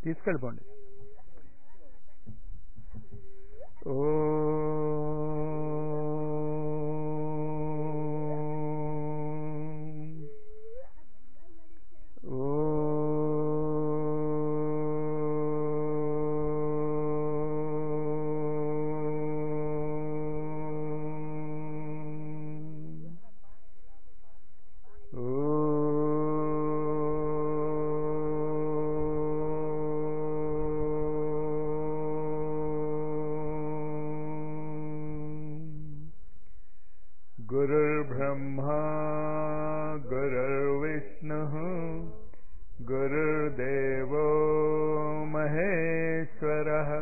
తీసుకెళ్ళిపోండి. ఓ गुरुर्ब्रह्मा गुरुर्विष्णुः गुरुर्देवो महेश्वरः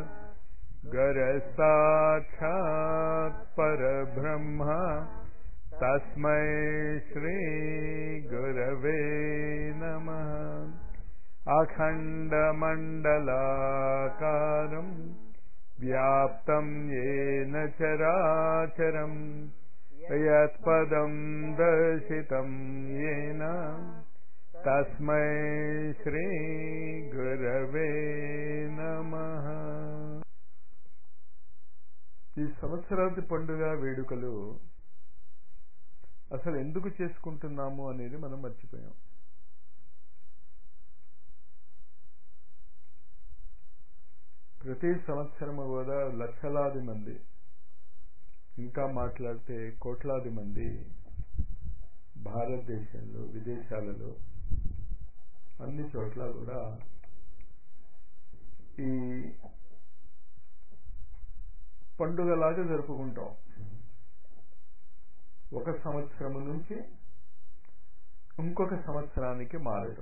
गुरुसाक्षात् परब्रह्म तस्मै श्री गुरवे नमः. अखण्डमण्डलाकारं व्याप्तं येन चराचरं यत्पदं दर्शितं येन तस्मै श्री गुरवे नमः. ఈ సంవత్సరాది పండుగ వేడుకలు అసలు ఎందుకు చేసుకుంటున్నాము అనేది మనం మర్చిపోయాం. ప్రతి సంవత్సరము కూడా లక్షలాది మంది, ఇంకా మాట్లాడితే కోట్లాది మంది భారతదేశంలో విదేశాలలో అన్ని చోట్ల కూడా ఈ పండుగలాగా జరుపుకుంటాం. ఒక సంవత్సరము నుంచి ఇంకొక సంవత్సరానికి మారడం.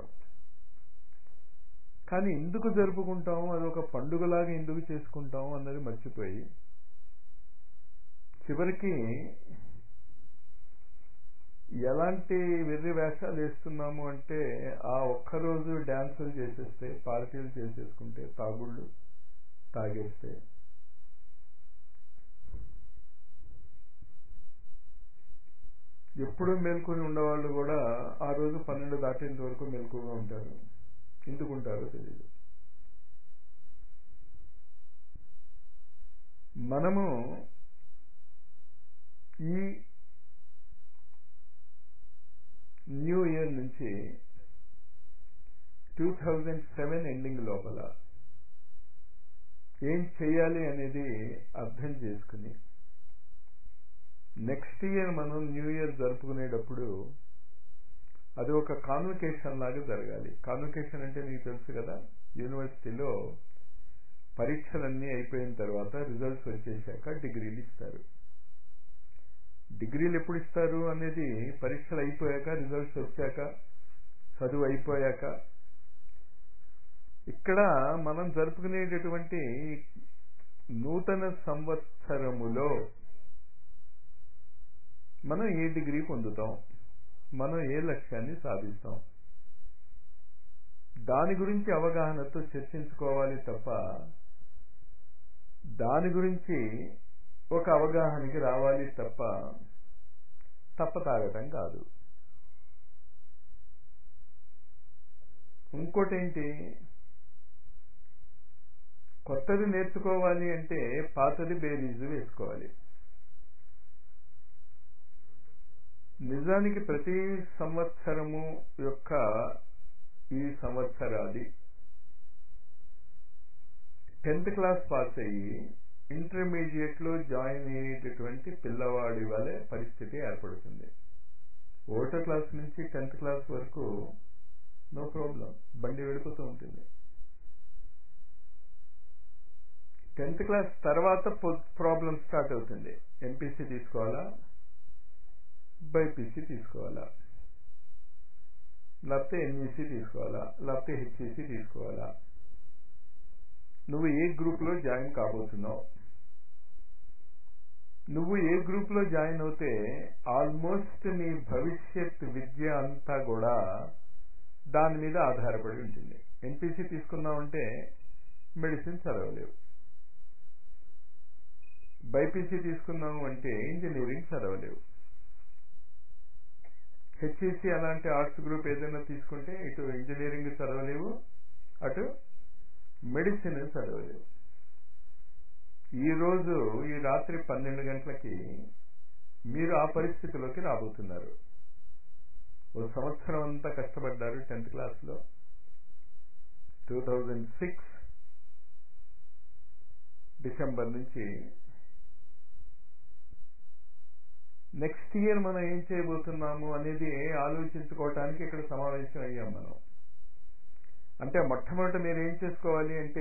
కానీ ఎందుకు జరుపుకుంటాం, అది ఒక పండుగలాగా ఎందుకు చేసుకుంటాం అన్నది మర్చిపోయి చివరికి ఎలాంటి వెర్రి వేషాలు వేస్తున్నాము అంటే ఆ ఒక్కరోజు డ్యాన్సులు చేసేస్తే, పార్టీలు చేసేసుకుంటే, తాగుళ్ళు తాగేస్తే ఎప్పుడూ మేల్కొని ఉండేవాళ్ళు కూడా ఆ రోజు 12 దాటేంత వరకు మెలకుగా ఉంటారు. ఎందుకుంటారో తెలియదు. మనము ఈ న్యూ ఇయర్ నుంచి 2007 ఎండింగ్ లోపల ఏం చేయాలి అనేది అర్థం చేసుకుని నెక్స్ట్ ఇయర్ మనం న్యూ ఇయర్ జరుపుకునేటప్పుడు అది ఒక కాన్వకేషన్ లాగా జరగాలి. కాన్వకేషన్ అంటే మీకు తెలుసు కదా, యూనివర్సిటీలో పరీక్షలన్నీ అయిపోయిన తర్వాత రిజల్ట్స్ వచ్చేసాక డిగ్రీలు ఇస్తారు. డిగ్రీలు ఎప్పుడు ఇస్తారు అనేది పరీక్షలు అయిపోయాక, రిజల్ట్స్ వచ్చాక, చదువు అయిపోయాక. ఇక్కడ మనం జరుపుకునేటటువంటి నూతన సంవత్సరములో మనం ఏ డిగ్రీ పొందుతాం, మనం ఏ లక్ష్యాన్ని సాధిస్తాం, దాని గురించి అవగాహనతో చర్చించుకోవాలి తప్ప దాని గురించి ఒక అవగాహనకి రావాలి తప్ప తప్పతాగటం కాదు. ఇంకోటేంటి, కొత్తది నేర్చుకోవాలి అంటే పాతది బేరీజు వేసుకోవాలి. నిజానికి ప్రతి సంవత్సరము యొక్క ఈ సంవత్సరాది 10th క్లాస్ పాస్ అయ్యి ఇంటర్మీడియట్ లో జాయిన్ అయ్యేటటువంటి పిల్లవాడి వలె పరిస్థితి ఏర్పడుతుంది. 1వ క్లాస్ నుంచి 10th క్లాస్ వరకు నో ప్రాబ్లం, బండి వెళ్ళిపోతూ ఉంటుంది. 10th క్లాస్ తర్వాత ప్రాబ్లం స్టార్ట్ అవుతుంది. ఎంపీసీ తీసుకోవాలా, బైపీసీ తీసుకోవాలా, లేకపోతే ఎంఈసీ తీసుకోవాలా, లేకపోతే హెచ్ఈసీ తీసుకోవాలా, నువ్వు ఏ గ్రూప్ లో జాయిన్ కాబోతున్నావు, నువ్వు ఏ గ్రూప్ లో జాయిన్ అవుతే ఆల్మోస్ట్ నీ భవిష్యత్ విద్య అంతా కూడా దాని మీద ఆధారపడి ఉంటుంది. ఎంపీసీ తీసుకున్నావంటే మెడిసిన్ చదవలేవు, బైపీసీ తీసుకున్నావు అంటే ఇంజనీరింగ్ చదవలేవు, హెచ్ఈసీ అలాంటి ఆర్ట్స్ గ్రూప్ ఏదైనా తీసుకుంటే ఇటు ఇంజనీరింగ్ చదవలేవు, అటు మెడిసిన్ చదవలేవు. ఈరోజు ఈ రాత్రి 12 గంటలకి మీరు ఆ పరిస్థితిలోకి రాబోతున్నారు. ఓ సంవత్సరం అంతా కష్టపడ్డారు 10th క్లాస్లో, 2006 డిసెంబర్ నుంచి. నెక్స్ట్ ఇయర్ మనం ఏం చేయబోతున్నాము అనేది ఆలోచించుకోవటానికి ఇక్కడ సమావేశం అయ్యాం మనం. అంటే మొట్టమొదట మీరు ఏం చేసుకోవాలి అంటే,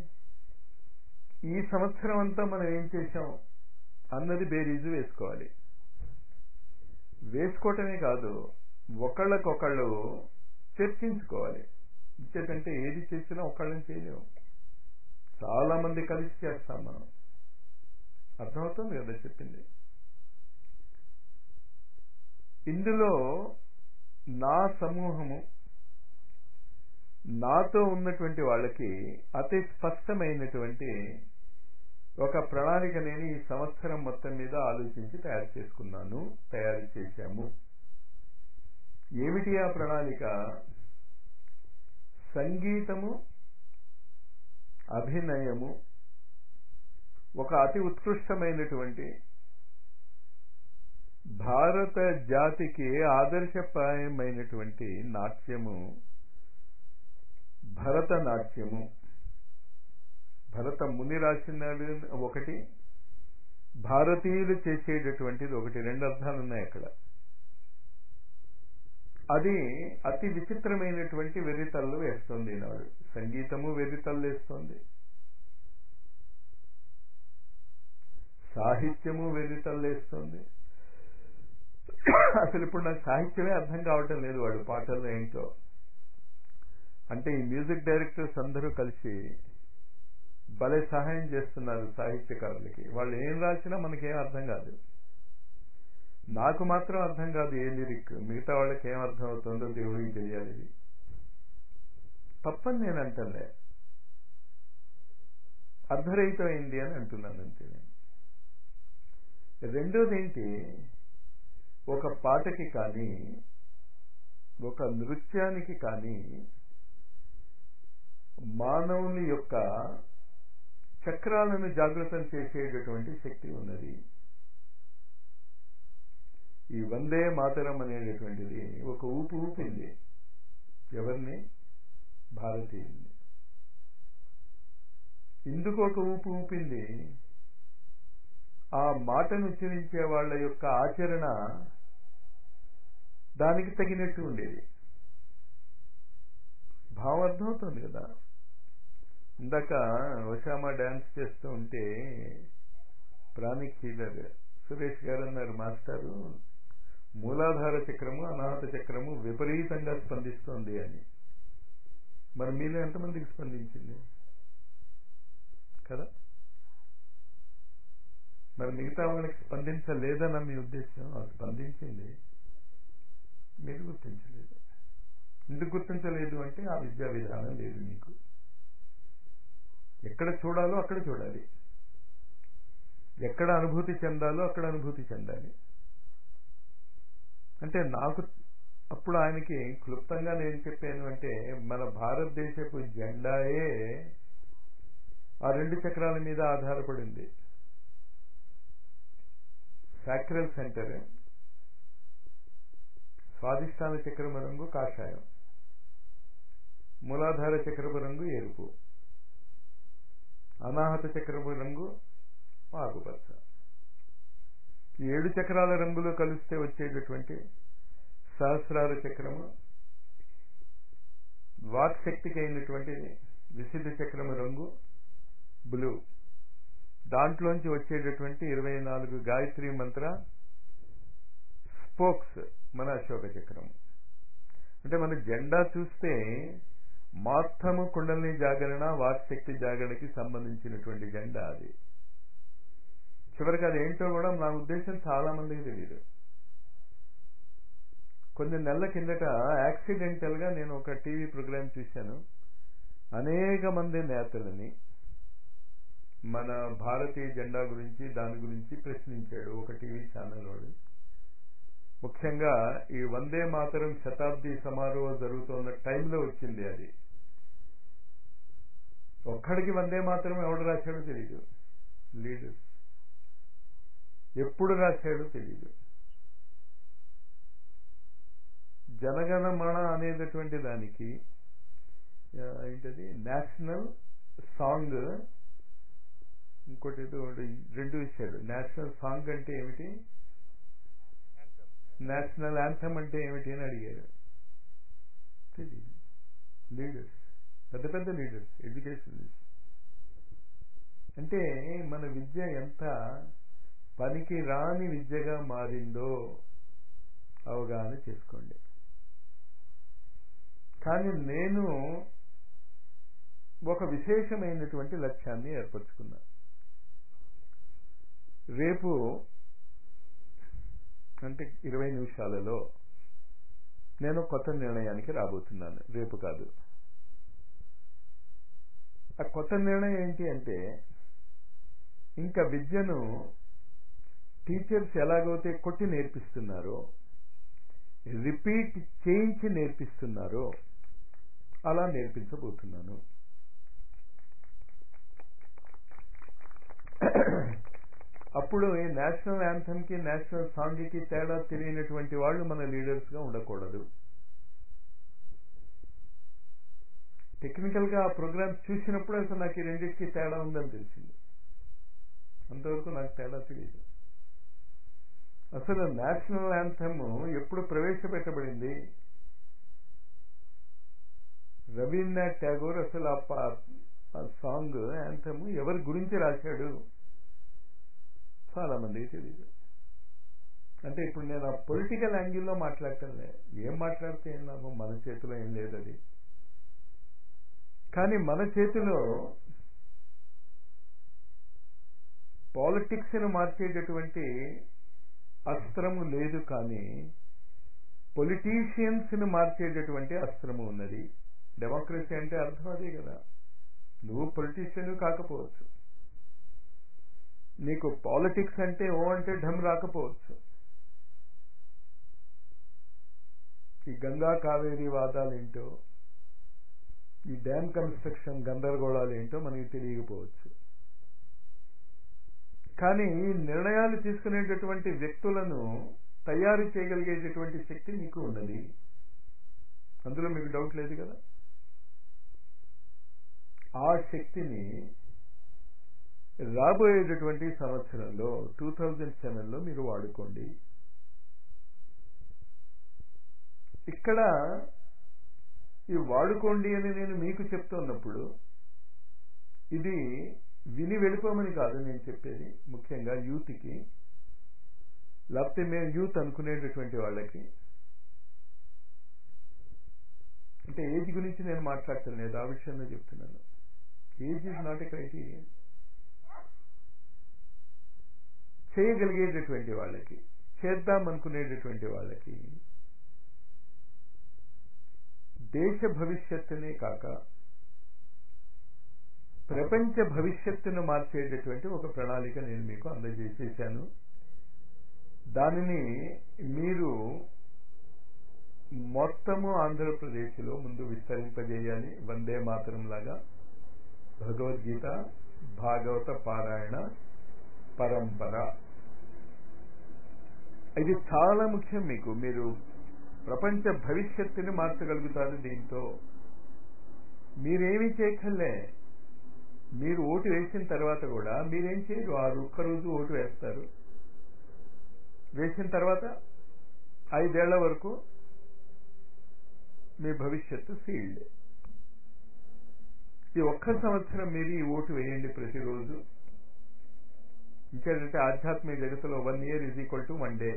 ఈ సంవత్సరం అంతా మనం ఏం చేశాం అన్నది బేరీజు వేసుకోవాలి. వేసుకోవటమే కాదు, ఒకళ్ళకొకళ్ళు చర్చించుకోవాలి. ఇంకేంటంటే ఏది చేసినా ఒకళ్ళని చేయలేము, చాలా మంది కలిసి చేస్తాం మనం. అర్థమవుతుంది కదా చెప్పింది. ఇందులో నా సమూహము, నాతో ఉన్నటువంటి వాళ్ళకి అతి స్పష్టమైనటువంటి ఒక ప్రణాళిక నేను ఈ సంవత్సరం మొత్తం మీద ఆలోచించి తయారు చేశాము. ఏమిటి ఆ ప్రణాళిక? సంగీతము, అభినయము ఒక అతి ఉత్కృష్టమైనటువంటి భారత జాతికి ఆదర్శప్రాయమైనటువంటి నాట్యము భరతనాట్యము. భరత ముని రాసినది ఒకటి, భారతీయులు చేసేటటువంటిది ఒకటి. 2 అర్థాలు ఉన్నాయి అక్కడ. అది అతి విచిత్రమైనటువంటి వెర్రితల్లు వేస్తుంది ఈనాడు. సంగీతము వెర్రితల్లు వేస్తోంది, సాహిత్యము వెర్రితల్లు వేస్తోంది. అసలు ఇప్పుడు నాకు సాహిత్యమే అర్థం కావటం లేదు వాడు పాటల్లో ఏంటో. అంటే ఈ మ్యూజిక్ డైరెక్టర్స్ అందరూ కలిసి భలే సహాయం చేస్తున్నారు సాహిత్యకారులకి. వాళ్ళు ఏం రాసినా మనకేం అర్థం కాదు. నాకు మాత్రం అర్థం కాదు ఏ లిరిక్, మిగతా వాళ్ళకి ఏం అర్థం అవుతుందో దేవుడికి తెలియాలి. తప్పని నేను అంటలే, అర్ధరహితమైంది అని అంటున్నాను అంతే నేను. రెండోది ఏంటి, ఒక పాటకి కానీ ఒక నృత్యానికి కానీ మానవుని యొక్క చక్రాలను జాగృతం చేసేటటువంటి శక్తి ఉన్నది. ఈ వందే మాతరం అనేటటువంటిది ఒక ఊపింది. ఎవరిని? భారతీయుల్ని. ఇందుకు ఒక ఊపింది, ఆ మాటను ఉచ్చరించే వాళ్ళ యొక్క ఆచరణ దానికి తగినట్టు ఉండేది. భావం అర్థమవుతుంది కదా. ఇందాక ఒసామా డాన్స్ చేస్తూ ఉంటే ప్రాణిక్ హీలర్ సురేష్ గారు అన్నారు, మాస్టారు మూలాధార చక్రము అనాహత చక్రము విపరీతంగా స్పందిస్తోంది అని. మరి మీలో ఎంతమందికి స్పందించింది కదా? మరి మిగతా వాళ్ళకి స్పందించలేదన్న మీ ఉద్దేశం? స్పందించింది, మీరు గుర్తించలేదు. ఎందుకు గుర్తించలేదు అంటే ఆ విద్యా విధానం లేదు మీకు. ఎక్కడ చూడాలో అక్కడ చూడాలి, ఎక్కడ అనుభూతి చెందాలో అక్కడ అనుభూతి చెందాలి. అంటే నాకు అప్పుడు ఆయనకి క్లుప్తంగా నేను చెప్పాను అంటే, మన భారతదేశపు జెండాయే ఆ 2 చక్రాల మీద ఆధారపడింది. సాక్రల్ సెంటర్, స్వాధిష్టాన చక్రము రంగు కాషాయం, మూలాధార చక్రపు రంగు ఎరుపు, అనాహత చక్రపు రంగు ఆకుపచ్చ. ఈ 7 చక్రాల రంగులు కలిస్తే వచ్చేటటువంటి సహస్రార చక్రము, వాక్ శక్తికి అయినటువంటి విశుద్ధ చక్రము రంగు బ్లూ. దాంట్లోంచి వచ్చేటటువంటి 24 గాయత్రి మంత్ర స్పోక్స్ మన అశోక చక్రం. అంటే మన జెండా చూస్తే మొత్తము కుండలిని జాగరణ, వాక్శక్తి జాగరణకి సంబంధించినటువంటి జెండా అది. చివరికి అది ఏంటో కూడా నా ఉద్దేశం చాలా మందికి తెలియదు. కొన్ని నెలల కిందట యాక్సిడెంటల్ గా నేను ఒక టీవీ ప్రోగ్రాం చూశాను. అనేక మంది నేతలని మన భారతీయ జెండా గురించి దాని గురించి ప్రశ్నించాడు ఒక టీవీ ఛానల్ వాడు. ముఖ్యంగా ఈ వందే మాతరం శతాబ్ది సమారోహం జరుగుతున్న టైంలో వచ్చింది అది. ఒక్కడికి వందే మాత్రం ఎవడు రాశాడో తెలియదు. లీడర్స్ ఎప్పుడు రాశాడో తెలియదు. జనగణమన అనేటటువంటి దానికి ఏంటది నేషనల్ సాంగ్, ఇంకోటి ఏదో రెండు ఇచ్చాడు. నేషనల్ సాంగ్ అంటే ఏమిటి, నేషనల్ యాంథమ్ అంటే ఏమిటి అని అడిగారు. తెలియదు. లీడర్స్, పెద్ద పెద్ద లీడర్స్, ఎడ్యుకేషన్. అంటే మన విద్య ఎంత పనికి రాని విద్యగా మారిందో అవగాహన చేసుకోండి. కానీ నేను ఒక విశేషమైనటువంటి లక్ష్యాన్ని ఏర్పరచుకున్నా. రేపు అంటే 20 నిమిషాలలో నేను కొత్త నిర్ణయానికి రాబోతున్నాను. రేపు కాదు. ఆ కొత్త నిర్ణయం ఏంటి అంటే, ఇంకా విద్యను టీచర్స్ ఎలాగైతే కొట్టి నేర్పిస్తున్నారో, రిపీట్ చేయించి నేర్పిస్తున్నారో అలా నేర్పించబోతున్నాను. అప్పుడు ఈ నేషనల్ యాంథమ్కి నేషనల్ సాంగ్కి తేడా తెలియనటువంటి వాళ్ళు మన లీడర్స్గా ఉండకూడదు. టెక్నికల్గా ఆ ప్రోగ్రామ్ చూసినప్పుడు అసలు నాకు ఈ రెండింటికి తేడా ఉందని తెలిసింది. అంతవరకు నాకు తేడా తెలియదు. అసలు నేషనల్ యాంథమ్ ఎప్పుడు ప్రవేశపెట్టబడింది, రవీంద్రనాథ్ ఠాగూర్ అసలు ఆ సాంగ్ యాంథమ్ ఎవరి గురించి రాశాడు చాలా మందికి తెలియదు. అంటే ఇప్పుడు నేను ఆ పొలిటికల్ యాంగిల్లో మాట్లాడటంలే. ఏం మాట్లాడితే ఏం లాభం, మన చేతిలో ఏం లేదు అది. కానీ మన చేతిలో పాలిటిక్స్ను మార్చేటటువంటి అస్త్రము లేదు, కానీ పొలిటీషియన్స్ను మార్చేటటువంటి అస్త్రము ఉన్నది. డెమోక్రసీ అంటే అర్థం అదే కదా. నువ్వు పొలిటీషియన్ కాకపోవచ్చు, నీకు పాలిటిక్స్ అంటే ఓ అంటే ఢమ్ రాకపోవచ్చు. ఈ గంగా కావేరీ వాదాలేంటో, ఈ డ్యామ్ కన్స్ట్రక్షన్ గందరగోళాలు ఏంటో మనకి తెలియకపోవచ్చు. కానీ ఈ నిర్ణయాలు తీసుకునేటటువంటి వ్యక్తులను తయారు చేయగలిగేటటువంటి శక్తి మీకు ఉన్నది. అందులో మీకు డౌట్ లేదు కదా. ఆ శక్తిని రాబోయేటటువంటి సంవత్సరంలో 2007లో మీరు వాడుకోండి. ఇక్కడ ఈ వాడుకోండి అని నేను మీకు చెప్తున్నప్పుడు ఇది విని వెళ్ళిపోమని కాదు నేను చెప్పేది. ముఖ్యంగా యూత్కి, లేకపోతే మేము యూత్ అనుకునేటటువంటి వాళ్ళకి. అంటే ఏజ్ గురించి నేను మాట్లాడటం లేదు, ఆ విషయంలో చెప్తున్నాను. Age is not a criterion. చేయగలిగేటటువంటి వాళ్ళకి, చేద్దాం అనుకునేటటువంటి వాళ్ళకి, దేశ భవిష్యత్తునే కాక ప్రపంచ భవిష్యత్తును మార్చేటటువంటి ఒక ప్రణాళిక నేను మీకు అందజేసేశాను. దానిని మీరు మొత్తము ఆంధ్రప్రదేశ్లో ముందు విస్తరింపజేయాలి. వందే మాతరం లాగా భగవద్గీత భాగవత పారాయణ పరంపర, ఇది చాలా ముఖ్యం మీకు. మీరు ప్రపంచ భవిష్యత్తుని మార్చగలుగుతారు దీంతో. మీరేమీ చేయక్కర్లే. మీరు ఓటు వేసిన తర్వాత కూడా మీరేం చేయరు, ఆ ఒక్కరోజు ఓటు వేస్తారు. వేసిన తర్వాత 5 ఏళ్ల వరకు మీ భవిష్యత్తు సీల్డ్. ఈ ఒక్క సంవత్సరం మీరు ఈ ఓటు వేయండి ప్రతిరోజు. ఇంకేంటంటే ఆధ్యాత్మిక జగత్తులో 1 year = 1 day.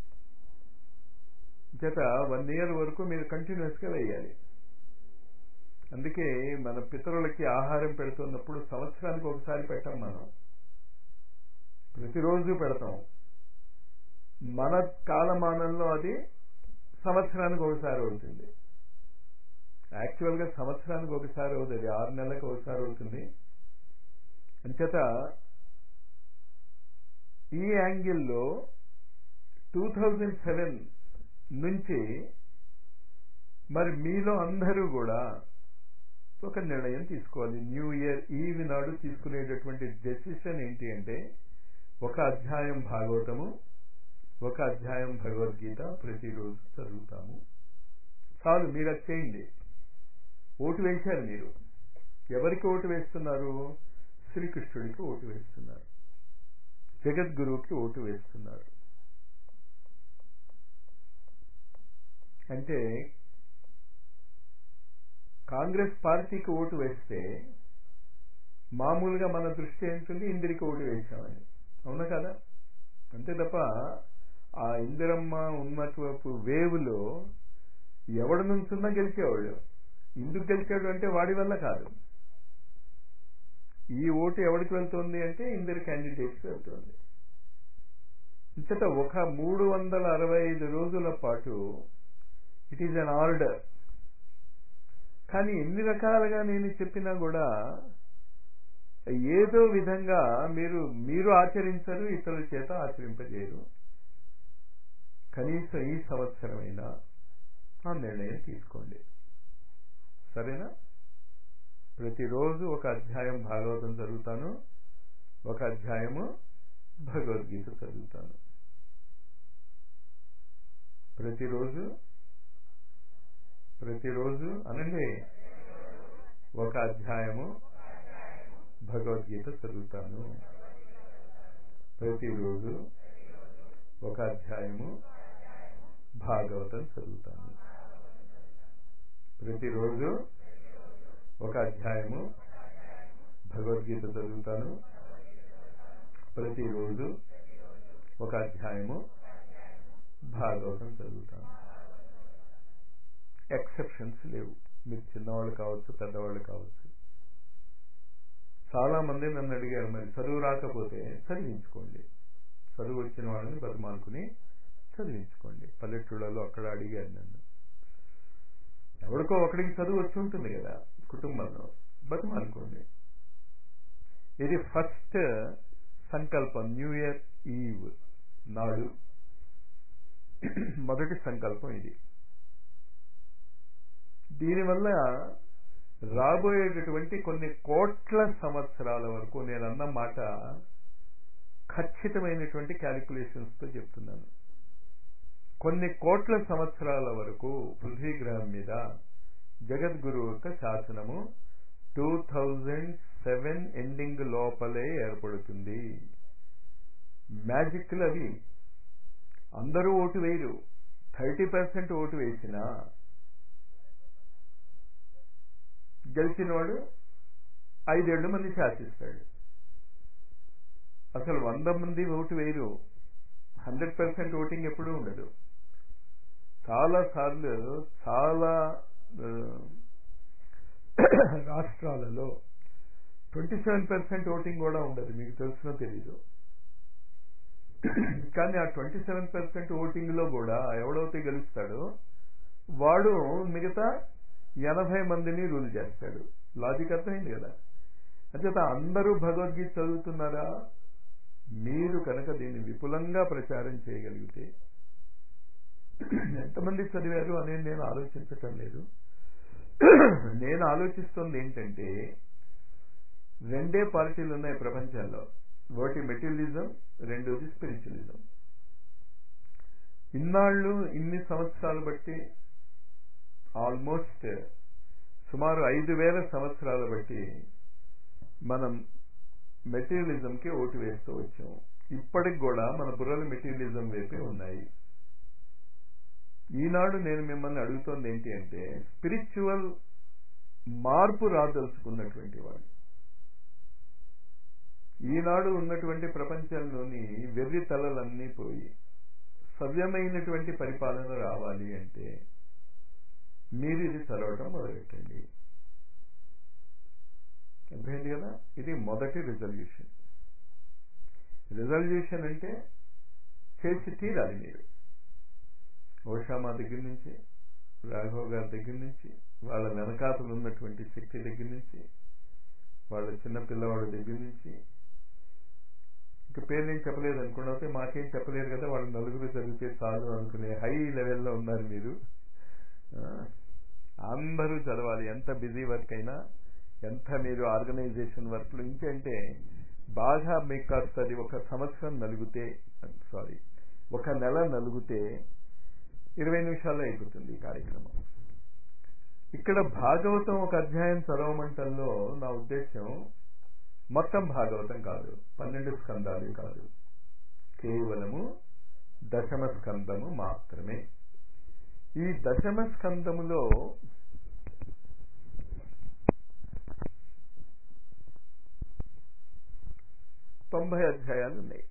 చేత 1 year వరకు మీరు కంటిన్యూస్ గా వేయాలి. అందుకే మన పితరులకి ఆహారం పెడుతున్నప్పుడు సంవత్సరానికి ఒకసారి పెట్టాం, మనం ప్రతిరోజు పెడతాం. మన కాలమానంలో అది సంవత్సరానికి ఒకసారి అవుతుంది. యాక్చువల్గా సంవత్సరానికి ఒకసారి అవుతుంది, 6 నెలలకు ఒకసారి అవుతుంది. అంచేత ఈ యాంగిల్లో 2007 నుంచి మరి మీలో అందరూ కూడా ఒక నిర్ణయం తీసుకోవాలి. న్యూ ఇయర్ ఈవ్ నాడు తీసుకునేటటువంటి డెసిషన్ ఏంటి అంటే, ఒక అధ్యాయం భాగవతము, ఒక అధ్యాయం భగవద్గీత ప్రతిరోజు చదువుతాము. చాలు, మీరు అది చేయండి. ఓటు వేశారు మీరు. ఎవరికి ఓటు వేస్తున్నారు? శ్రీకృష్ణుడికి ఓటు వేస్తున్నారు, జగద్గురువుకి ఓటు వేస్తున్నారు. అంటే కాంగ్రెస్ పార్టీకి ఓటు వేస్తే మామూలుగా మన దృష్టి ఏంటుంది? ఇందిరికి ఓటు వేసామని. అవునా కదా? అంతే తప్ప ఆ ఇందిరమ్మ ఉన్నటువంటి వేవ్లో ఎవడి నుంచున్నా గెలిచేవాళ్ళు. ఎందుకు గెలిచాడు అంటే వాడి వల్ల కాదు. ఈ ఓటు ఎవరికి వెళ్తుంది అంటే ఇందిర క్యాండిడేట్స్కి వెళ్తుంది. ఇంతట ఒక 365 రోజుల పాటు ఇట్ ఈజ్ అన్ ఆర్డర్. కానీ ఎన్ని రకాలుగా నేను చెప్పినా కూడా ఏదో విధంగా మీరు ఆచరించరు, ఇతరుల చేత ఆచరింపజేయరు. కనీసం ఈ సంవత్సరమైనా ఆ నిర్ణయం తీసుకోండి. సరేనా? ప్రతిరోజు ఒక అధ్యాయం భాగవతం చదువుతాను, ఒక అధ్యాయము భగవద్గీత చదువుతాను. ప్రతిరోజు అనండి, ఒక అధ్యాయము భగవద్గీత చదువుతాను. ప్రతిరోజు ఒక అధ్యాయము భాగవతం చదువుతాను. ప్రతిరోజు ఒక అధ్యాయము భగవద్గీత చదువుతాను. ప్రతిరోజు ఒక అధ్యాయము భాగవతం చదువుతాను. ఎక్సెప్షన్స్ లేవు. మీరు చిన్నవాళ్ళు కావచ్చు, పెద్దవాళ్ళు కావచ్చు. చాలా మంది నన్ను అడిగారు, మరి చదువు రాకపోతే చదివించుకోండి. చదువు వచ్చిన వాళ్ళని బతిమాలుకుని చదివించుకోండి. పల్లెటూళ్ళలో అక్కడ అడిగారు నన్ను. ఎవరికో ఒకడికి చదువు వచ్చి ఉంటుంది కదా కుటుంబంలో, బతిమాలుకోండి. ఇది ఫస్ట్ సంకల్పం. న్యూ ఇయర్ ఈవ్ నాడు మొదటి సంకల్పం ఇది. దీనివల్ల రాబోయేటటువంటి కొన్ని కోట్ల సంవత్సరాల వరకు, నేనన్న మాట ఖచ్చితమైనటువంటి క్యాలిక్యులేషన్స్తో చెప్తున్నాను, కొన్ని కోట్ల సంవత్సరాల వరకు పృథ్వీ గ్రహం మీద జగద్గురువు యొక్క శాసనము 2007 ఎండింగ్ లోపలే ఏర్పడుతుంది. మ్యాజిక్లు అవి. అందరూ ఓటు వేయరు. 30% ఓటు వేసినా గెలిచినవాడు 5 ఏళ్ళు మంది శాసిస్తాడు. అసలు 100 మంది ఓటు వేయరు. 100% ఓటింగ్ ఎప్పుడూ ఉండదు. చాలా సార్లు చాలా రాష్ట్రాలలో 27% ఓటింగ్ కూడా ఉండదు. మీకు తెలుసునో తెలీదు. కానీ ఆ 27% ఓటింగ్ లో కూడా ఎవడైతే గెలుస్తాడో వాడు మిగతా 80 మందిని రూల్ చేస్తాడు. లాజిక్ అర్థమైంది కదా? అంచేత అందరూ భగవద్గీత చదువుతున్నారా? మీరు కనుక దీన్ని విపులంగా ప్రచారం చేయగలిగితే, ఎంతమంది చదివారు అనేది నేను ఆలోచించటం లేదు. నేను ఆలోచిస్తుంది ఏంటంటే, 2 పార్టీలు ఉన్నాయి ప్రపంచంలో. ఒకటి మెటీరియలిజం, రెండోది స్పిరిచువలిజం. ఇన్నాళ్ళు ఇన్ని సంవత్సరాలు బట్టి, ఆల్మోస్ట్ సుమారు 5000 సంవత్సరాలు బట్టి మనం మెటీరియలిజంకి ఓటు వేస్తూ వచ్చాము. ఇప్పటికి కూడా మన బుర్రలు మెటీరియలిజం వైపే ఉన్నాయి. ఈనాడు నేను మిమ్మల్ని అడుగుతోంది ఏంటి అంటే, స్పిరిచువల్ మార్పు రాదలుచుకున్నటువంటి వాళ్ళు, ఈనాడు ఉన్నటువంటి ప్రపంచంలోని వెర్రి తలలన్నీ పోయి సవ్యమైనటువంటి పరిపాలన రావాలి అంటే మీరు ఇది చదవటం మొదలెట్టండి. అర్థమైంది కదా? ఇది మొదటి రిజల్యూషన్. రిజల్యూషన్ అంటే చేసి తీరాలి. మీరు ఓషామా దగ్గర నుంచి, రాఘవ్ గారి దగ్గర నుంచి, వాళ్ళ వెనకాతలు ఉన్నటువంటి శక్తి దగ్గర నుంచి, వాళ్ళ చిన్న పిల్లవాడి దగ్గర నుంచి, ఇంకా పేరు నేను చెప్పలేదు అనుకోండి, అయితే మాకేం చెప్పలేరు కదా, వాళ్ళు నలుగురు చదివితే చాలు అనుకునే హై లెవెల్లో ఉన్నారు మీరు. అందరూ చదవాలి. ఎంత బిజీ వర్క్ అయినా ఎంత మీరు ఆర్గనైజేషన్ వర్క్లు ఇంకంటే బాగా మీకు కాస్త అది ఒక సంవత్సరం నలుగుతే, సారీ ఒక నెల నలుగుతే 20 నిమిషాల్లో అయిపోతుంది ఈ కార్యక్రమం. ఇక్కడ భాగవతం ఒక అధ్యాయం చదవమంటంలో నా ఉద్దేశం మొత్తం భాగవతం కాదు, 12 స్కందాలు కాదు, కేవలము దశమ స్కందము మాత్రమే. ఈ దశమ స్కందములో 90 అధ్యాయాలు ఉన్నాయి.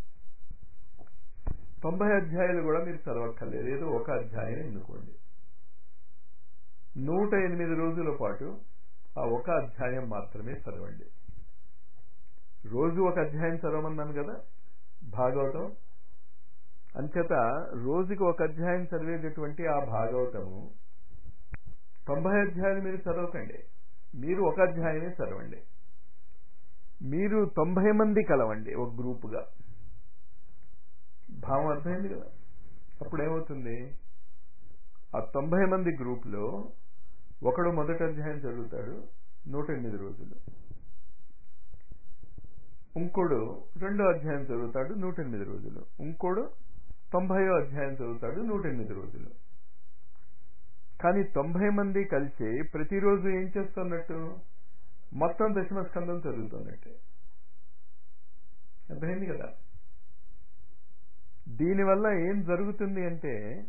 90 అధ్యాయాలు కూడా మీరు చదవక్కర్లేదు, ఏదో ఒక అధ్యాయం ఎన్నుకోండి. 108 రోజుల పాటు ఆ ఒక అధ్యాయం మాత్రమే చదవండి. రోజు ఒక అధ్యాయం చదవమన్నాను కదా భాగవతం. అంచేత రోజుకి ఒక అధ్యాయం చదివేటటువంటి ఆ భాగవతము 90 అధ్యాయాలు మీరు చదవకండి, మీరు ఒక అధ్యాయమే చదవండి. మీరు 90 మంది కలవండి ఒక గ్రూపుగా. భావం అర్థమైంది కదా? అప్పుడు ఏమవుతుంది, ఆ 90 మంది గ్రూప్లో ఒకడు మొదటి అధ్యాయం చదువుతాడు 108 రోజులు, ఇంకోడు రెండో అధ్యాయం చదువుతాడు 108 రోజులు, ఇంకోడు 90వ అధ్యాయం చదువుతాడు 108 రోజులు. కానీ 90 మంది కలిసి ప్రతిరోజు ఏం చేస్తున్నట్టు, మొత్తం దశమ స్కందం చదువుతున్నట్టే. అర్థమైంది కదా? దీనివల్ల ఏం జరుగుతుంది అంటే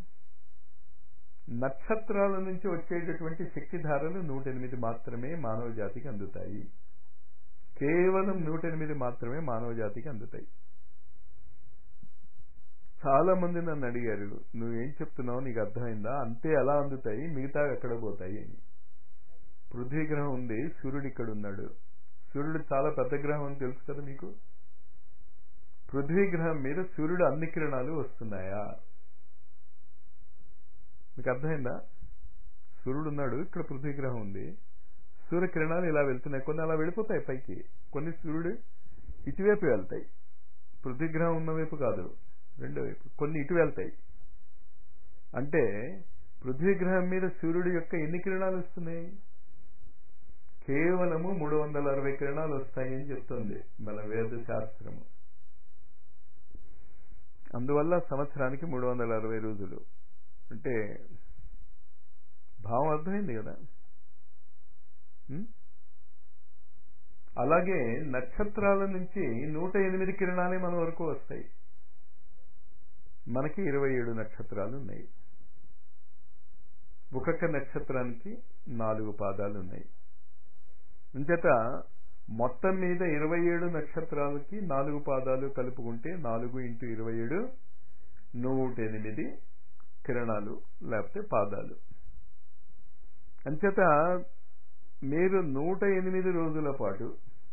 నక్షత్రాల నుంచి వచ్చేటటువంటి శక్తిధారలు 108 మాత్రమే మానవ జాతికి అందుతాయి. కేవలం 108 మాత్రమే మానవ జాతికి అందుతాయి. చాలా మంది నన్ను అడిగారు, నువ్వేం చెప్తున్నావు, నీకు అర్థమైందా, అంతే ఎలా అందుతాయి, మిగతా ఎక్కడ పోతాయి అని. పృథ్వీ గ్రహం ఉంది, సూర్యుడు ఇక్కడ ఉన్నాడు. సూర్యుడు చాలా పెద్ద గ్రహం అని తెలుసు కదా మీకు. పృథ్వీ గ్రహం మీద సూర్యుడు అన్ని కిరణాలు వస్తున్నాయా? మీకు అర్థమైందా? సూర్యుడు ఉన్నాడు, ఇక్కడ పృథ్వీ గ్రహం ఉంది, సూర్యకిరణాలు ఇలా వెళ్తున్నాయి, కొన్ని అలా వెళ్ళిపోతాయి పైకి, కొన్ని సూర్యుడు ఇటువైపు వెళ్తాయి, పృథ్వీ గ్రహం ఉన్న వైపు కాదు, రెండో వైపు, కొన్ని ఇటు వెళ్తాయి. అంటే పృథ్వీ గ్రహం మీద సూర్యుడు యొక్క ఎన్ని కిరణాలు వస్తున్నాయి? కేవలము 360 కిరణాలు వస్తాయి అని చెప్తుంది మన వేద శాస్త్రము. అందువల్ల సంవత్సరానికి 360 రోజులు అంటే భావం అర్థమైంది కదా? అలాగే నక్షత్రాల నుంచి 108 కిరణాలే మన వరకు వస్తాయి. మనకి 27 నక్షత్రాలు ఉన్నాయి. ఒక్కొక్క నక్షత్రానికి 4 పాదాలు ఉన్నాయి. అంచేత మొత్తం మీద 27 నక్షత్రాలకి 4 పాదాలు కలుపుకుంటే 4 × 27 108 కిరణాలు లేకపోతే పాదాలు. అంచేత మీరు 108 రోజుల పాటు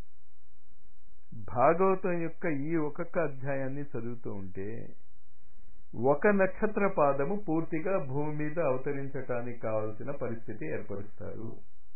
భాగవతం యొక్క ఈ ఒక్కొక్క అధ్యాయాన్ని చదువుతూ ఉంటే ఒక నక్షత్ర పాదము పూర్తిగా భూమి మీద అవతరించటానికి కావలసిన పరిస్థితి ఏర్పరుస్తారు.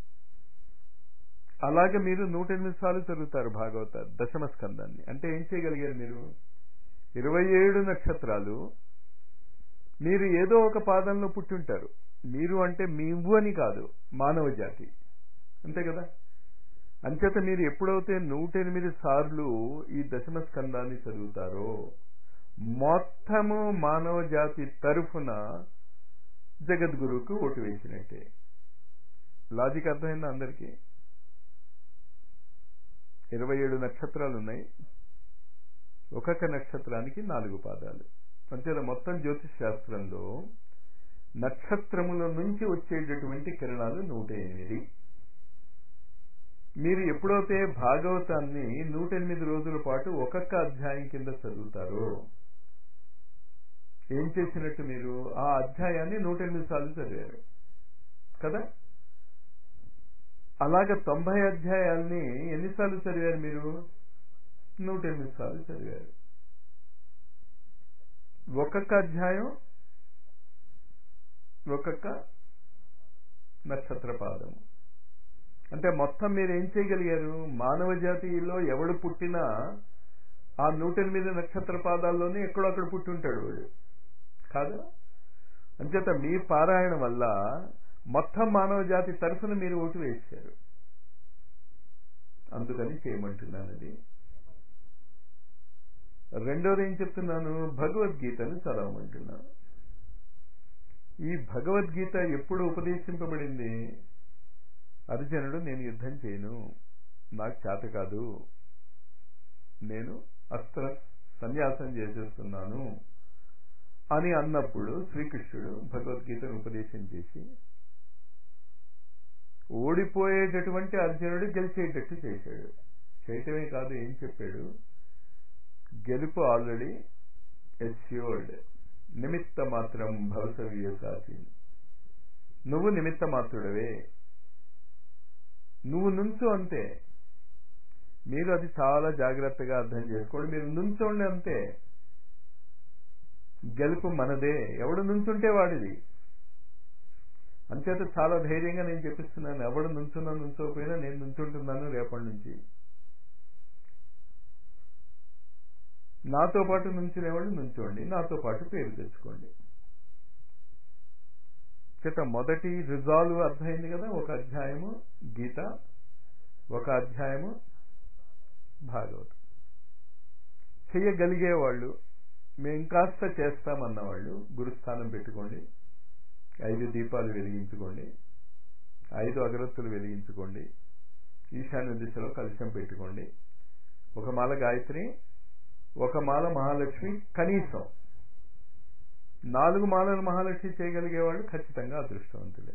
అలాగే మీరు 108 సార్లు చదువుతారు భాగవత దశమ స్కందాన్ని. అంటే ఏం చేయగలిగారు మీరు? 27 నక్షత్రాలు మీరు ఏదో ఒక పాదంలో పుట్టుంటారు. మీరు అంటే మీవు అని కాదు, మానవ జాతి, అంతే కదా? అంచేత మీరు ఎప్పుడైతే 108 సార్లు ఈ దశమ స్కందాన్ని చదువుతారో మొత్తము మానవ జాతి తరఫున జగద్గురువుకు ఓటు వేసినట్టే. లాజిక్ అర్థమైందా అందరికీ? 27 నక్షత్రాలు ఉన్నాయి, ఒక్కొక్క నక్షత్రానికి 4 పాదాలు. అంతేనా? మొత్తం జ్యోతిష్ శాస్త్రంలో నక్షత్రముల నుంచి వచ్చేటటువంటి కిరణాలు 108. మీరు ఎప్పుడైతే భాగవతాన్ని 108 రోజుల పాటు ఒక్కొక్క అధ్యాయం కింద చదువుతారో ఏం చేసినట్టు? మీరు ఆ అధ్యాయాన్ని 108 సార్లు చదివారు కదా? అలాగ 90 అధ్యాయాల్ని ఎన్నిసార్లు చదివారు మీరు? 108 సార్లు చదివారు. ఒక్కొక్క అధ్యాయం ఒక్కొక్క నక్షత్ర పాదము. అంటే మొత్తం మీరు ఏం చేయగలిగారు? మానవ జాతిలో ఎవడు పుట్టినా ఆ 108 నక్షత్ర పాదాల్లోనే ఎక్కడో అక్కడ పుట్టి ఉంటాడు వాడు కాదా? అంచేత మీ పారాయణ వల్ల మొత్తం మానవ జాతి తరఫున మీరు ఓటు వేశారు. అందుకని చేయమంటున్నాను అది. రెండోది ఏం చెప్తున్నాను, భగవద్గీతను చదవమంటున్నాను. ఈ భగవద్గీత ఎప్పుడు ఉపదేశింపబడింది? అర్జునుడు నేను యుద్ధం చేయను, నాకు చేత కాదు, నేను అస్త్ర సన్యాసం చేసేస్తున్నాను అని అన్నప్పుడు శ్రీకృష్ణుడు భగవద్గీతను ఉపదేశం చేసి ఓడిపోయేటటువంటి అర్జునుడు గెలిచేటట్టు చేశాడు. చేయటమే కాదు, ఏం చెప్పాడు, గెలుపు ఆల్రెడీ ఎస్యూర్డ్, నిమిత్త మాత్రం భవసవ్యసాచి, నువ్వు నిమిత్త మాత్రుడవే, నువ్వు నుంచు అంతే. మీరు అది చాలా జాగ్రత్తగా అర్థం చేసుకోండి. మీరు నుంచోండి అంతే, గెలుపు మనదే. ఎవడు నుంచుంటే వాడిది. అంచేత చాలా ధైర్యంగా నేను చెప్పిస్తున్నాను, ఎవడు నుంచున్నా నుంచోపోయినా నేను నుంచుంటున్నాను రేపటి నుంచి. నాతో పాటు నుంచునేవాళ్ళు నుంచోండి, నాతో పాటు పేరు తెచ్చుకోండి. చేత మొదటి రిజాల్వ్ అర్థమైంది కదా. ఒక అధ్యాయము గీత, ఒక అధ్యాయము భాగవతం. చెయ్యగలిగేవాళ్ళు, మేము కాస్త చేస్తామన్నవాళ్ళు గురుస్థానం పెట్టుకోండి, 5 దీపాలు వెలిగించుకోండి, 5 అగరత్తులు వెలిగించుకోండి, ఈశాన్య దిశలో కలశం పెట్టుకోండి, ఒక మాల గాయత్రి, ఒక మాల మహాలక్ష్మి, కనీసం 4 మాలలు మహాలక్ష్మి చేయగలిగేవాళ్ళు ఖచ్చితంగా అదృష్టవంతులే.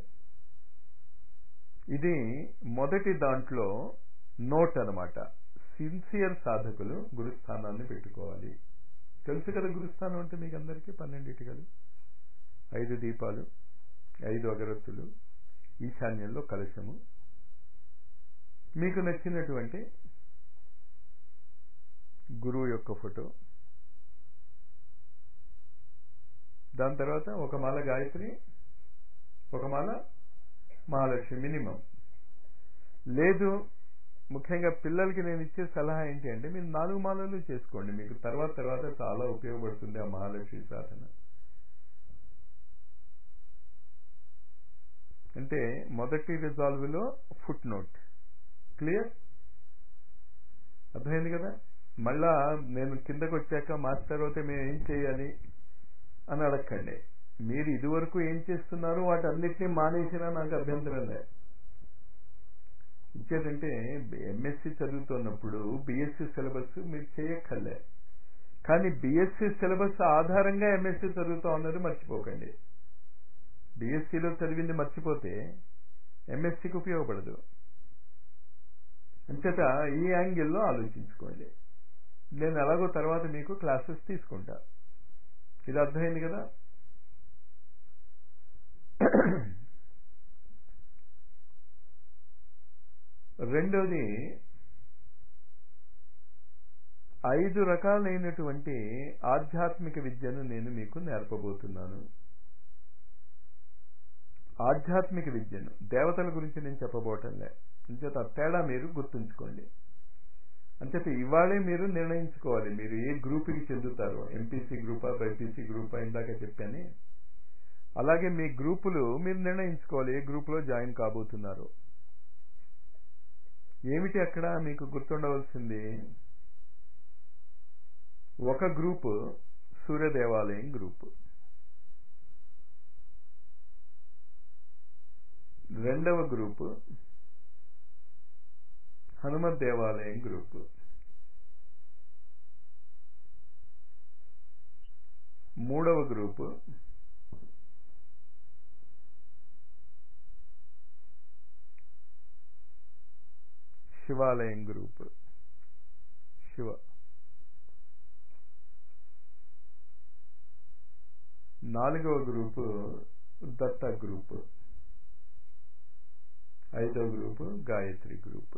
ఇది మొదటి దాంట్లో నోట్ అనమాట. సిన్సియర్ సాధకులు గురుస్థానాన్ని పెట్టుకోవాలి. తెలుసు కదా గురుస్థానం అంటే మీకు అందరికీ, 12 ఇటుకలు, 5 దీపాలు, 5 అగరత్తులు, ఈశాన్యంలో కలశము, మీకు నచ్చినటువంటి గురువు యొక్క ఫోటో, దాని తర్వాత ఒక మాల గాయత్రి, ఒక మాల మహాలక్ష్మి మినిమం. లేదు, ముఖ్యంగా పిల్లలకి నేను ఇచ్చే సలహా ఏంటి అంటే, మీరు 4 మాలలు చేసుకోండి, మీకు తర్వాత చాలా ఉపయోగపడుతుంది ఆ మహాలక్ష్మి సాధన. అంటే మొదటి రిజాల్వ్ లో ఫుట్ నోట్ క్లియర్ అర్థమైంది కదా. మళ్ళా నేను కిందకు వచ్చాక మాస్టర్ అయితే మేము ఏం చేయాలి అని అడగండి. మీరు ఇదివరకు ఏం చేస్తున్నారు వాటి అన్నిటినీ మానేసినా నాకు అభ్యంతరం లేదు. ఇంకేంటంటే ఎంఎస్సి చదువుతున్నప్పుడు బిఎస్సి సిలబస్ మీరు చేయక్కర్లే, కానీ బిఎస్సి సిలబస్ ఆధారంగా ఎంఎస్సి చదువుతా ఉన్నది మర్చిపోకండి. బిఎస్సిలో చదివింది మర్చిపోతే ఎంఎస్సికి ఉపయోగపడదు. అంచేత ఈ యాంగిల్లో ఆలోచించుకోండి. నేను ఎలాగో తర్వాత మీకు క్లాసెస్ తీసుకుంటా. ఇది అర్థమైంది కదా. రెండోది, 5 రకాలైనటువంటి ఆధ్యాత్మిక విద్యను నేను మీకు నేర్పబోతున్నాను. ఆధ్యాత్మిక విద్యను, దేవతల గురించి నేను చెప్పబోటంలే. అంచేత తేడా మీరు గుర్తుంచుకోండి. అంచేత ఇవాళే మీరు నిర్ణయించుకోవాలి మీరు ఏ గ్రూప్కి చెందుతారో. ఎంపీసీ గ్రూపా, బైపీసీ గ్రూపా, ఇందాక చెప్పాను. అలాగే మీ గ్రూపులు మీరు నిర్ణయించుకోవాలి ఏ గ్రూపులో జాయిన్ కాబోతున్నారు. ఏమిటి అక్కడ మీకు గుర్తుండవలసింది, ఒక గ్రూపు సూర్యదేవాలయం గ్రూపు, రెండవ గ్రూపు హనుమత్ దేవాలయం గ్రూపు, మూడవ గ్రూపు శివాలయం గ్రూపు, శివ, నాలుగవ గ్రూపు దత్త గ్రూపు, ఐదవ గ్రూపు గాయత్రి గ్రూపు.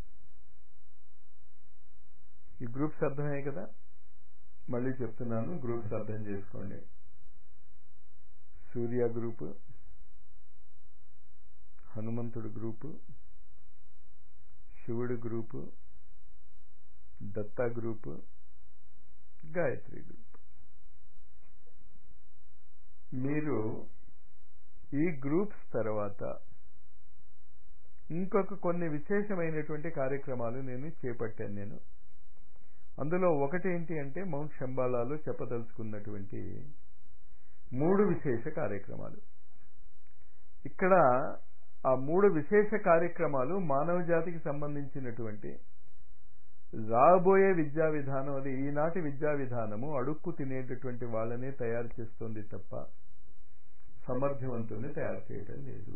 ఈ గ్రూప్స్ అర్థమయ్యాయి కదా. మళ్ళీ చెప్తున్నాను, గ్రూప్స్ అర్థం చేసుకోండి. సూర్య గ్రూపు, హనుమంతుడు గ్రూపు, శివుడు group, Datta group, Gayatri group. మీరు ఈ గ్రూప్స్ తర్వాత ఇంకొక కొన్ని విశేషమైనటువంటి కార్యక్రమాలు చేపట్టాను. అందులో ఒకటి ఏంటి అంటే మౌంట్ శంబాలాలో చెప్పదలుచుకున్నటువంటి 3 విశేష కార్యక్రమాలు. ఇక్కడ ఆ 3 విశేష కార్యక్రమాలు మానవ జాతికి సంబంధించినటువంటి రాబోయే విద్యా విధానం. అది ఈనాటి విద్యా విధానము అడుక్కు తినేటటువంటి వాళ్ళనే తయారు చేస్తుంది తప్ప సమర్థవంతుల్ని తయారు చేయటం లేదు.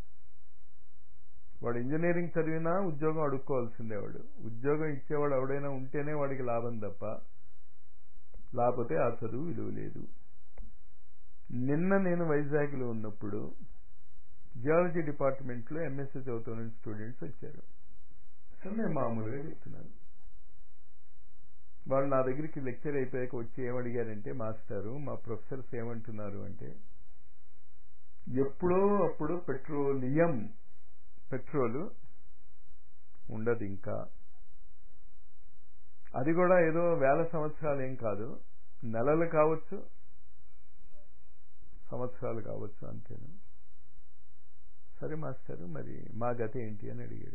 వాడు ఇంజనీరింగ్ చదివినా ఉద్యోగం అడుక్కోవాల్సిందే. వాడు ఉద్యోగం ఇచ్చేవాడు ఎవడైనా ఉంటేనే వాడికి లాభం తప్ప లేకపోతే ఆ చదువు విలువ లేదు. నిన్న నేను వైజాగ్లో ఉన్నప్పుడు జియాలజీ డిపార్ట్మెంట్లో ఎంఎస్సీ చదువుతున్న స్టూడెంట్స్ వచ్చారు. సో నేను మామూలుగా చెప్తున్నాను. వాళ్ళు నా దగ్గరికి లెక్చర్ అయిపోయాక వచ్చి ఏమడిగారంటే, మాస్టారు మా ప్రొఫెసర్స్ ఏమంటున్నారు అంటే, ఎప్పుడో అప్పుడు పెట్రోలు ఉండదు ఇంకా. అది కూడా ఏదో వేల సంవత్సరాలు ఏం కాదు, నెలలు కావచ్చు, సంవత్సరాలు కావచ్చు, అంతేను. సరే మాస్టారు మరి మా గత ఏంటి అని అడిగాడు.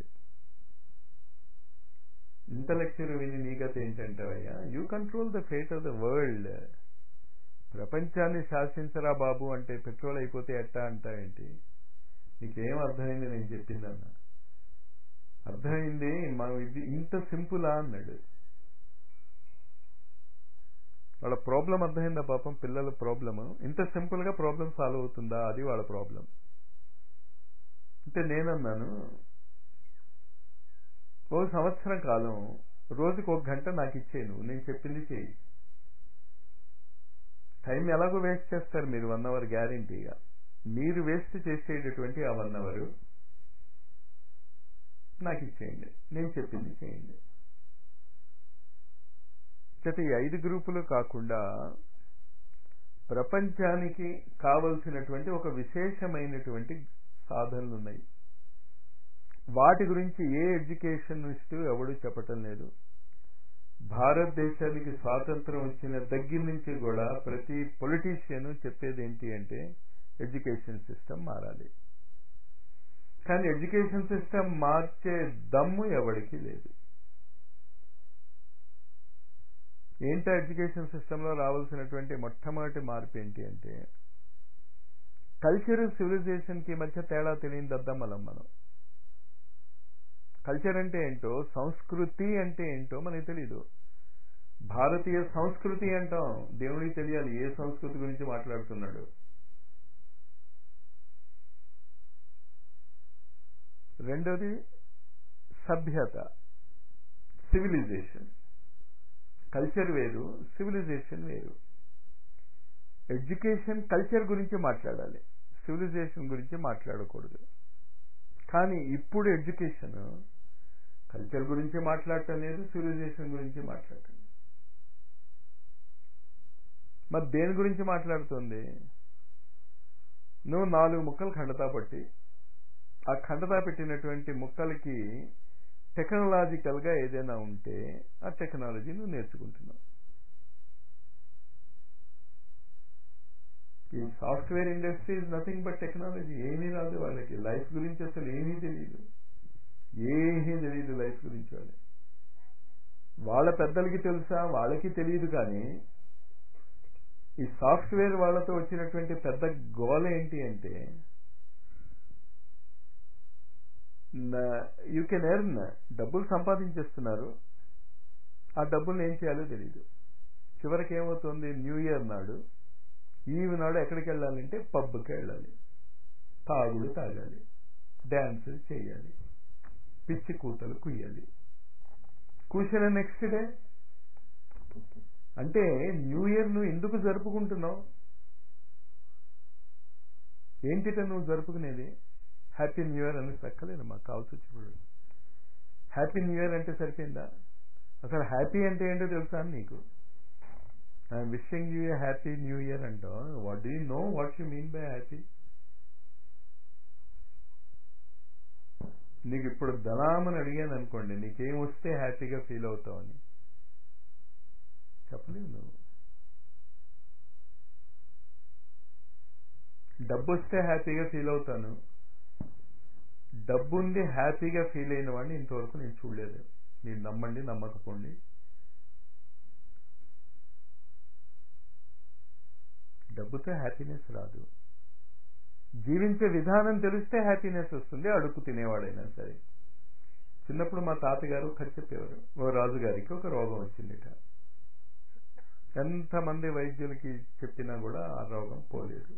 ఇంత లెక్చర్ విని నీ గత ఏంటంటావయ్యా? You control the fate of the world. ప్రపంచాన్ని శాసించరా బాబు అంటే పెట్రోల్ అయిపోతే ఎట్టా అంటావేంటి? నీకేం అర్థమైంది నేను చెప్పిందన్నా? అర్థమైంది, మనం ఇది ఇంత సింపులా అన్నాడు. వాళ్ళ ప్రాబ్లం అర్థమైందా? పాపం పిల్లల ప్రాబ్లము ఇంత సింపుల్ గా ప్రాబ్లం సాల్వ్ అవుతుందా? అది వాళ్ళ ప్రాబ్లం. అంటే నేనన్నాను, ఓ సంవత్సరం కాలం రోజుకు 1 గంట నాకు ఇచ్చేను, నేను చెప్పింది చేయి. టైం ఎలాగో వేస్ట్ చేస్తారు మీరు 1 అవర్ గ్యారంటీగా. మీరు వేస్ట్ చేసేటటువంటి ఆ 1 అవర్ నాకు ఇచ్చేయండి, నేను చెప్పింది చేయండి. చేత ఈ 5 గ్రూపులు కాకుండా ప్రపంచానికి కావలసినటువంటి ఒక విశేషమైనటువంటి సాధనలు ఉన్నాయి. వాటి గురించి ఏ ఎడ్యుకేషనిస్ట్ ఎవడు చెప్పటం లేదు. భారతదేశానికి స్వాతంత్రం వచ్చిన దగ్గర నుంచి కూడా ప్రతి పొలిటీషియన్ చెప్పేది ఏంటి అంటే ఎడ్యుకేషన్ సిస్టమ్ మారాలి. కానీ ఎడ్యుకేషన్ సిస్టమ్ మార్చే దమ్ము ఎవరికి లేదు. ఏంటో ఎడ్యుకేషన్ సిస్టంలో రావాల్సినటువంటి మొట్టమొదటి మార్పు ఏంటి అంటే, కల్చర్ సివిలైజేషన్కి మధ్య తేడా తెలియని దద్దమ్మలం మనం. కల్చర్ అంటే ఏంటో, సంస్కృతి అంటే ఏంటో మనకి తెలీదు. భారతీయ సంస్కృతి అంటాం, దేవుడికి తెలియాలి ఏ సంస్కృతి గురించి మాట్లాడుతున్నాడు. రెండోది సభ్యత, సివిలైజేషన్. కల్చర్ వేరు, సివిలైజేషన్ వేరు. ఎడ్యుకేషన్ కల్చర్ గురించి మాట్లాడాలి, సివిలైజేషన్ గురించి మాట్లాడకూడదు. కానీ ఇప్పుడు ఎడ్యుకేషన్ కల్చర్ గురించి మాట్లాడటం లేదు, సివిలైజేషన్ గురించి మాట్లాడటం లేదు. మరి దేని గురించి మాట్లాడుతుంది? నువ్వు 4 ముక్కలు ఖండతా పట్టి ఆ ఖండతా పెట్టినటువంటి ముక్కలకి టెక్నాలజికల్గా ఏదైనా ఉంటే ఆ టెక్నాలజీ నువ్వు నేర్చుకుంటున్నావు. ఈ software industry is nothing but technology. ఏమీ రాదు వాళ్ళకి, లైఫ్ గురించి అసలు ఏమీ తెలియదు లైఫ్ గురించి. వాళ్ళ పెద్దలకి తెలుసా? వాళ్ళకి తెలియదు. కానీ ఈ సాఫ్ట్వేర్ వాళ్ళతో వచ్చినటువంటి పెద్ద గోల ఏంటి అంటే, యూ కెన్ ఎర్న్, డబ్బులు సంపాదించేస్తున్నారు, ఆ డబ్బుల్ని ఏం చేయాలో తెలియదు. చివరికి ఏమవుతుంది, న్యూ ఇయర్ నాడు ఈవ్ నాడు ఎక్కడికి వెళ్ళాలంటే పబ్కి వెళ్ళాలి, తాగాలి, డ్యాన్స్ చేయాలి, పిచ్చి కూతలు కుయ్యాలి, కూర్చున్న నెక్స్ట్ డే. అంటే న్యూ ఇయర్ నువ్వు ఎందుకు జరుపుకుంటున్నావు? ఏంటిట నువ్వు జరుపుకునేది? హ్యాపీ న్యూ ఇయర్ అని చెప్పలేదు, మాకు కావాల్సి వచ్చినప్పుడు హ్యాపీ న్యూ ఇయర్ అంటే సరిపోయిందా? అసలు హ్యాపీ అంటే ఏంటో తెలుసా నీకు? I'm wishing you a happy new year అంటావు. What do you know what you mean by happy? నీకు ఇప్పుడు ధనామని అడిగాను అనుకోండి, నీకేం వస్తే హ్యాపీగా ఫీల్ అవుతావు అని చెప్పలేవు నువ్వు. డబ్బు వస్తే హ్యాపీగా ఫీల్ అవుతాను, డబ్బు ఉంది హ్యాపీగా ఫీల్ అయిన వాడిని ఇంతవరకు నేను చూడలేదు. మీరు నమ్మండి నమ్మకపోండి. డబ్బుతో హ్యాపీనెస్ రాదు. జీవించే విధానం తెలిస్తే హ్యాపీనెస్ వస్తుంది, అడుక్కు తినేవాడైనా సరే. చిన్నప్పుడు మా తాతగారు కథ చెప్పేవారు. ఓ రాజుగారికి ఒక రోగం వచ్చిందిట. ఎంతమంది వైద్యులకి చెప్పినా కూడా ఆ రోగం పోలేదు.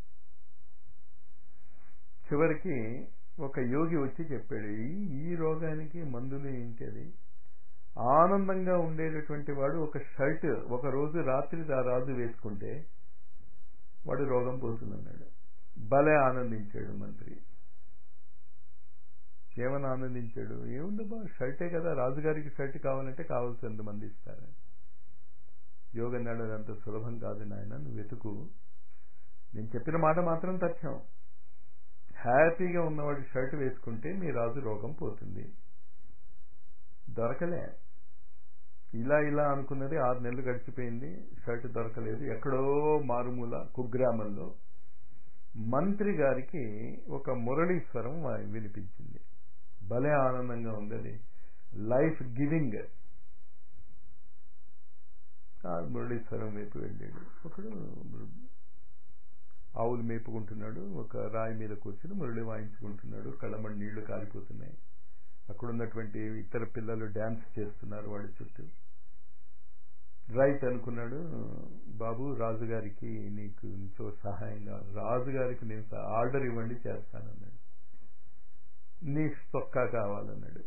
చివరికి ఒక యోగి వచ్చి చెప్పాడు, ఈ రోగానికి మందులు ఏంటి? ఆనందంగా ఉండేటటువంటి వాడు ఒక షర్ట్ ఒక రోజు రాత్రి ఆ రాజు వేసుకుంటే వాడు రోగం పోతుందన్నాడు. భలే ఆనందించాడు మంత్రి. ఏమని ఆనందించాడు? ఏముందబ్బా, షర్టే కదా, రాజుగారికి షర్ట్ కావాలంటే కావాల్సినంత మంది ఇస్తారు. యోగి అన్నాడు, అదంత సులభం కాదు నాయన, నువ్వు వెతుకు. నేను చెప్పిన మాట మాత్రం తథ్యం. హ్యాపీగా ఉన్నవాడు షర్ట్ వేసుకుంటే మీ రాజు రోగం పోతుంది. దొరకలే. ఇలా అనుకున్నది 6 నెలలు గడిచిపోయింది, షర్ట్ దొరకలేదు. ఎక్కడో మారుమూల కుగ్రామంలో మంత్రి గారికి ఒక మురళీశ్వరం వినిపించింది. భలే ఆనందంగా ఉంది, అది లైఫ్ గివింగ్. ఆ మురళీశ్వరం వైపు వెళ్ళాడు. ఒకడు ఆవులు మేపుకుంటున్నాడు, ఒక రాయి మీద కూర్చుని మురళి వాయించుకుంటున్నాడు. కళ్ళమని నీళ్లు కారిపోతున్నాయి. అక్కడున్నటువంటి ఇతర పిల్లలు డ్యాన్స్ చేస్తున్నారు వాడి చుట్టూ. రైట్ అనుకున్నాడు, బాబు రాజుగారికి నీకు ఇంకో సహాయం కావాలి. రాజుగారికి నేను ఆర్డర్ ఇవ్వండి చేస్తానన్నాడు. నీ చొక్కా కావాలన్నాడు.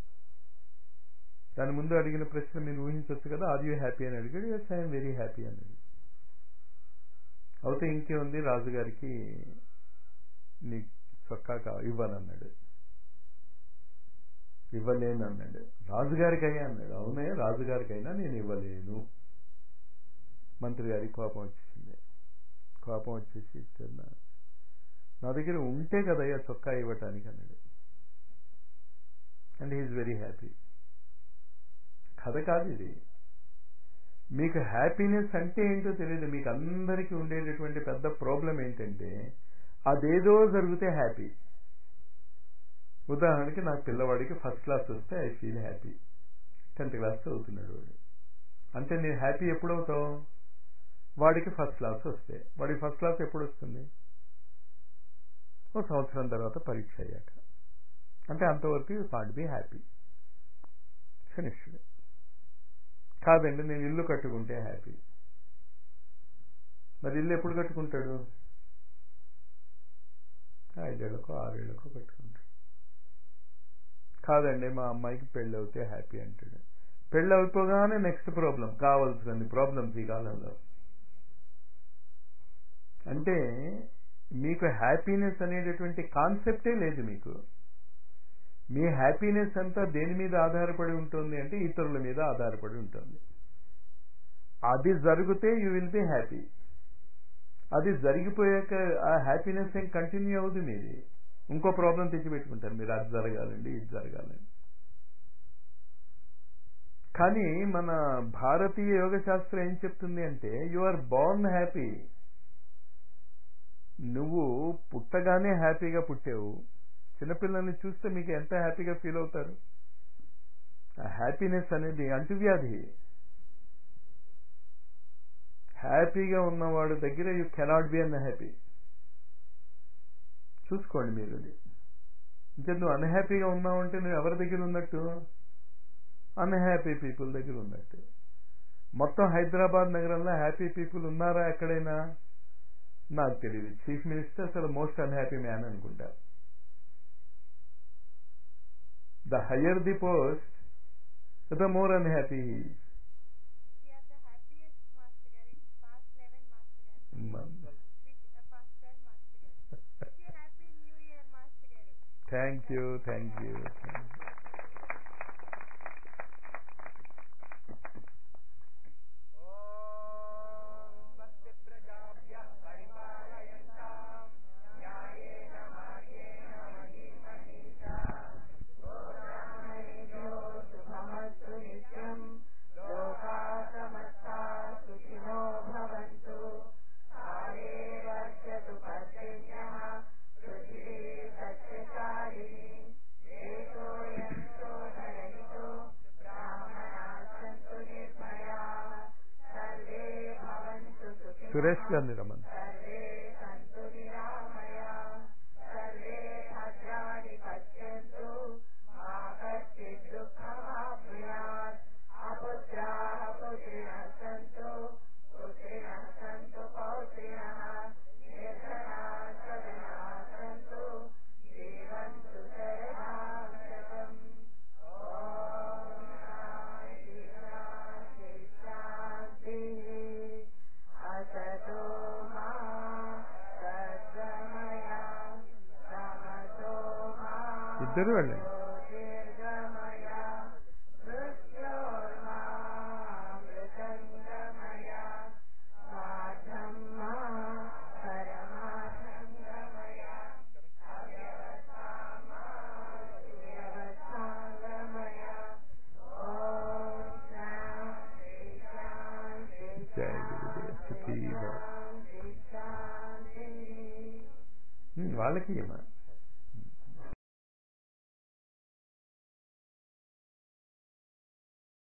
దాని ముందు అడిగిన ప్రశ్న మీరు ఊహించవచ్చు కదా, ఆర్ యూ హ్యాపీ అని అడిగాడు. ఎస్ ఐఎమ్ వెరీ హ్యాపీ అన్నాడు. అయితే ఇంకేముంది, రాజుగారికి నీ చొక్కా ఇవ్వనన్నాడు. ఇవ్వలేను అన్నాడు. రాజుగారికి అయ్యా అన్నాడు. అవునే, రాజుగారికైనా నేను ఇవ్వలేను. మంత్రి గారికి కోపం వచ్చేసింది. కోపం వచ్చేసి, నా దగ్గర ఉంటే కదయ్యా చొక్కా ఇవ్వటానికి అన్నాడు. And he is very happy. కథ కాదు ఇది. మీకు హ్యాపీనెస్ అంటే ఏంటో తెలియదు. మీకు అందరికీ ఉండేటటువంటి పెద్ద ప్రాబ్లం ఏంటంటే అదేదో జరిగితే హ్యాపీ. ఉదాహరణకి నాకు పిల్లవాడికి ఫస్ట్ క్లాస్ వస్తే I feel happy. 10th class చదువుతున్నాడు వాడు. అంటే నేను హ్యాపీ ఎప్పుడవుతావు? వాడికి ఫస్ట్ క్లాస్ వస్తే. వాడికి ఫస్ట్ క్లాస్ ఎప్పుడు వస్తుంది? ఒక సంవత్సరం తర్వాత పరీక్ష అయ్యాక. అంటే అంతవరకు you can't be happy. Finished. కాదండి, నేను ఇల్లు కట్టుకుంటే హ్యాపీ. మరి ఇల్లు ఎప్పుడు కట్టుకుంటాడు? 5 ఏళ్లకో 6 ఏళ్లకో కట్టుకుంటాడు. కాదండి, మా అమ్మాయికి పెళ్ళి అవుతే హ్యాపీ అంటాడు. పెళ్ళి అయిపోగానే నెక్స్ట్ ప్రాబ్లం, కావాల్సినన్ని ప్రాబ్లమ్స్ ఈ కాలంలో. అంటే మీకు హ్యాపీనెస్ అనేటటువంటి కాన్సెప్టే లేదు మీకు. మీ హ్యాపీనెస్ అంతా దేని మీద ఆధారపడి ఉంటుంది అంటే ఇతరుల మీద ఆధారపడి ఉంటుంది. అది జరిగితే యూ విల్ బి హ్యాపీ. అది జరిగిపోయాక ఆ హ్యాపీనెస్ ఏం కంటిన్యూ అవ్వదు. మీది ఇంకో ప్రాబ్లం తెచ్చిపెట్టుకుంటారు మీరు, అది జరగాలండి ఇది జరగాలండి. కానీ మన భారతీయ యోగ శాస్త్రం ఏం చెప్తుంది అంటే యు ఆర్ బోర్న్ హ్యాపీ. నువ్వు పుట్టగానే హ్యాపీగా పుట్టావు. చిన్నపిల్లల్ని చూస్తే మీకు ఎంత హ్యాపీగా ఫీల్ అవుతారు. హ్యాపీనెస్ అనేది అంటువ్యాధి. హ్యాపీగా ఉన్నవాడు దగ్గర యూ కెనాట్ బి అన్హ్యాపీ. చూసుకోండి మీరు. అది అంటే నువ్వు అన్హ్యాపీగా ఉన్నావు అంటే నువ్వు ఎవరి దగ్గర ఉన్నట్టు? అన్హ్యాపీ పీపుల్ దగ్గర ఉన్నట్టు. మొత్తం హైదరాబాద్ నగరంలో హ్యాపీ పీపుల్ ఉన్నారా ఎక్కడైనా? నాకు తెలియదు. చీఫ్ మినిస్టర్ అసలు మోస్ట్ అన్హ్యాపీ మ్యాన్ అనుకుంటా. The higher the post, the more unhappy he is. Yeah, the happiest master Gary. Past 11 master Gary. Past 12 master Gary. Wish you happy new year master Gary. Thank you, thank you. पृथिवी सत्यशालिनी సురేష్ గారిని రమ్మని. ఇద్దరు వెళ్ళండి. జై గురుదేవ్ సతీ భవ. వాళ్ళకి